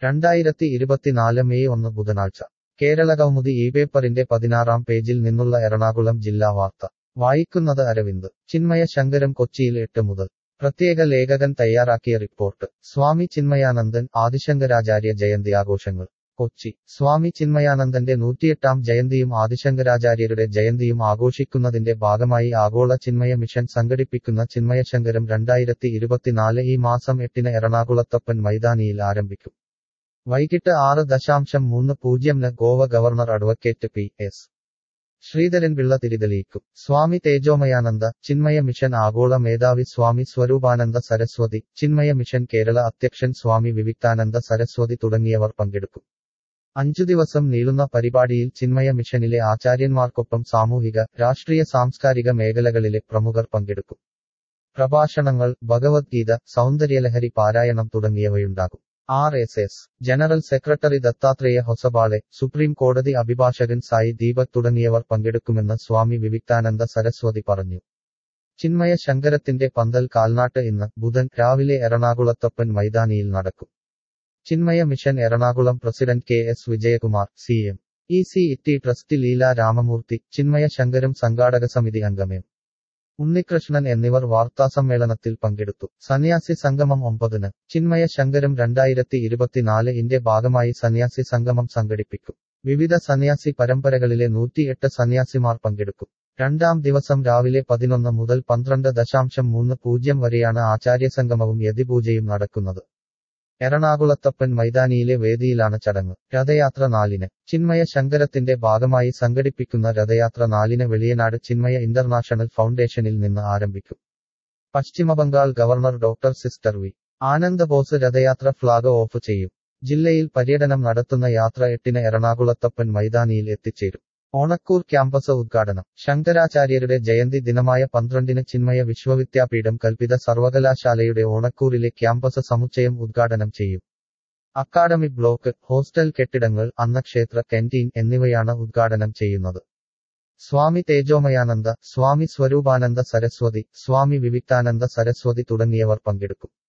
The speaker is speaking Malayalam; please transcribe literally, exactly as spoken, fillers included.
രണ്ടായിരത്തി ഇരുപത്തിനാല് മെയ് ഒന്ന് ബുധനാഴ്ച കേരളകൗമുദി ഈ പേപ്പറിന്റെ പതിനാറാം പേജിൽ നിന്നുള്ള എറണാകുളം ജില്ലാ വാർത്ത വായിക്കുന്നത് അരവിന്ദ്. ചിന്മയ ശങ്കരം കൊച്ചിയിൽ എട്ട് മുതൽ. പ്രത്യേക ലേഖകൻ തയ്യാറാക്കിയ റിപ്പോർട്ട്. സ്വാമി ചിന്മയാനന്ദൻ ആദിശങ്കരാചാര്യ ജയന്തി ആഘോഷങ്ങൾ. കൊച്ചി. സ്വാമി ചിന്മയാനന്ദന്റെ നൂറ്റിയെട്ടാം ജയന്തിയും ആദിശങ്കരാചാര്യരുടെ ജയന്തിയും ആഘോഷിക്കുന്നതിന്റെ ഭാഗമായി ആഗോള ചിന്മയ മിഷൻ സംഘടിപ്പിക്കുന്ന ചിന്മയശങ്കരം രണ്ടായിരത്തി ഇരുപത്തിനാല് ഈ മാസം എട്ടിന് എറണാകുളത്തപ്പൻ മൈതാനിയിൽ ആരംഭിക്കും. വൈകിട്ട് ആറ് ദശാംശം മൂന്ന് പൂജ്യംന് Goa governor advocate P S Sreedharan Pillai തിരിതെളിയിക്കും. സ്വാമി തേജോമയാനന്ദ, ചിന്മയ മിഷൻ ആഗോള മേധാവി സ്വാമി സ്വരൂപാനന്ദ സരസ്വതി, ചിന്മയ മിഷൻ കേരള അധ്യക്ഷൻ സ്വാമി വിവിക്താനന്ദ സരസ്വതി തുടങ്ങിയവർ പങ്കെടുക്കും. അഞ്ചു ദിവസം നീളുന്ന പരിപാടിയിൽ ചിന്മയ മിഷനിലെ ആചാര്യന്മാർക്കൊപ്പം സാമൂഹിക, രാഷ്ട്രീയ സാംസ്കാരിക മേഖലകളിലെ പ്രമുഖർ പങ്കെടുക്കും. പ്രഭാഷണങ്ങൾ, ഭഗവദ്ഗീത, സൗന്ദര്യലഹരി പാരായണം തുടങ്ങിയവയുണ്ടാകും. R S S general secretary Dattatreya Hosabale, supreme കോടതി അഭിഭാഷകൻ സായി ദീപക് തുടങ്ങിയവർ പങ്കെടുക്കുമെന്ന് സ്വാമി വിവിക്താനന്ദ സരസ്വതി പറഞ്ഞു. ചിന്മയ ശങ്കരത്തിന്റെ പന്തൽ കാൽനാട്ട് ഇന്ന് ബുധൻ രാവിലെ എറണാകുളത്തപ്പൻ മൈതാനിയിൽ നടക്കും. Chinmaya mission Ernakulam president K S Vijayakumar, C M E C ഇറ്റി ട്രസ്റ്റി ലീല രാമമൂർത്തി, ചിന്മയ ശങ്കരം സംഘാടക സമിതി അംഗം എം ഉണ്ണികൃഷ്ണൻ എന്നിവർ വാർത്താസമ്മേളനത്തിൽ പങ്കെടുത്തു. സന്യാസി സംഗമം ഒമ്പതിന്. ചിന്മയ ശങ്കരം രണ്ടായിരത്തി ഇരുപത്തിനാല് ഇന്റെ ഭാഗമായി സന്യാസി സംഗമം സംഘടിപ്പിക്കും. വിവിധ സന്യാസി പരമ്പരകളിലെ നൂറ്റിയെട്ട് സന്യാസിമാർ പങ്കെടുക്കും. രണ്ടാം ദിവസം രാവിലെ പതിനൊന്ന് മുതൽ പന്ത്രണ്ട് ദശാംശം മൂന്ന് പൂജ്യം വരെയാണ് ആചാര്യസംഗമവും യതിപൂജയും നടക്കുന്നത്. എറണാകുളത്തപ്പൻ മൈതാനിയിലെ വേദിയിലാണ് ചടങ്ങ്. രഥയാത്ര നാലിന്. ചിന്മയ ശങ്കരത്തിന്റെ ഭാഗമായി സംഘടിപ്പിക്കുന്ന രഥയാത്ര നാലിന് വെളിയനാട് ചിന്മയ ഇന്റർനാഷണൽ ഫൗണ്ടേഷനിൽ നിന്ന് ആരംഭിക്കും. പശ്ചിമബംഗാൾ ഗവർണർ ഡോക്ടർ സിസ്റ്റർ വി ആനന്ദ ബോസ് രഥയാത്ര ഫ്ളാഗ് ഓഫ് ചെയ്യും. ജില്ലയിൽ പര്യടനം നടത്തുന്ന യാത്ര എട്ടിന് എറണാകുളത്തപ്പൻ മൈതാനിയിൽ എത്തിച്ചേരും. ഓണക്കൂർ ക്യാമ്പസ് ഉദ്ഘാടനം. ശങ്കരാചാര്യരുടെ ജയന്തി ദിനമായ പന്ത്രണ്ടിന് ചിന്മയ വിശ്വവിദ്യാപീഠം കൽപ്പിത സർവകലാശാലയുടെ ഓണക്കൂറിലെ ക്യാമ്പസ് സമുച്ചയം ഉദ്ഘാടനം ചെയ്യും. അക്കാഡമിക് ബ്ലോക്ക്, ഹോസ്റ്റൽ കെട്ടിടങ്ങൾ, അന്നക്ഷേത്ര കന്റീൻ എന്നിവയാണ് ഉദ്ഘാടനം ചെയ്യുന്നത്. സ്വാമി തേജോമയാനന്ദ, സ്വാമി സ്വരൂപാനന്ദ സരസ്വതി, സ്വാമി വിവിക്താനന്ദ സരസ്വതി തുടങ്ങിയവർ പങ്കെടുക്കും.